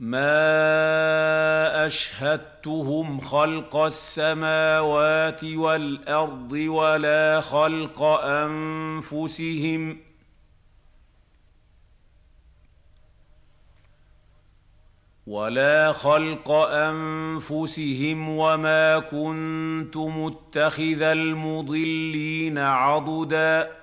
مَا أَشْهَدتُّهُمْ خَلْقَ السَّمَاوَاتِ وَالْأَرْضِ وَلَا خَلْقَ أَنفُسِهِمْ وَمَا كُنتُ مُتَّخِذَ الْمُضِلِّينَ عَضُدًا